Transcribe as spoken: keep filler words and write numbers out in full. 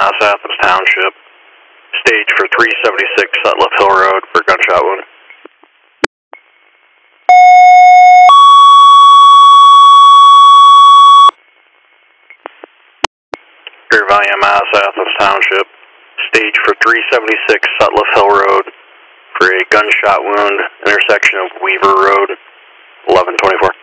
Mass, Athens Township. Stage for three seventy-six Sutliff Hill Road for gunshot wound. Greer Valley, Mass, Athens Township. Stage for three seventy-six Sutliff Hill Road for a gunshot wound, intersection of Weaver Road, eleven twenty-four.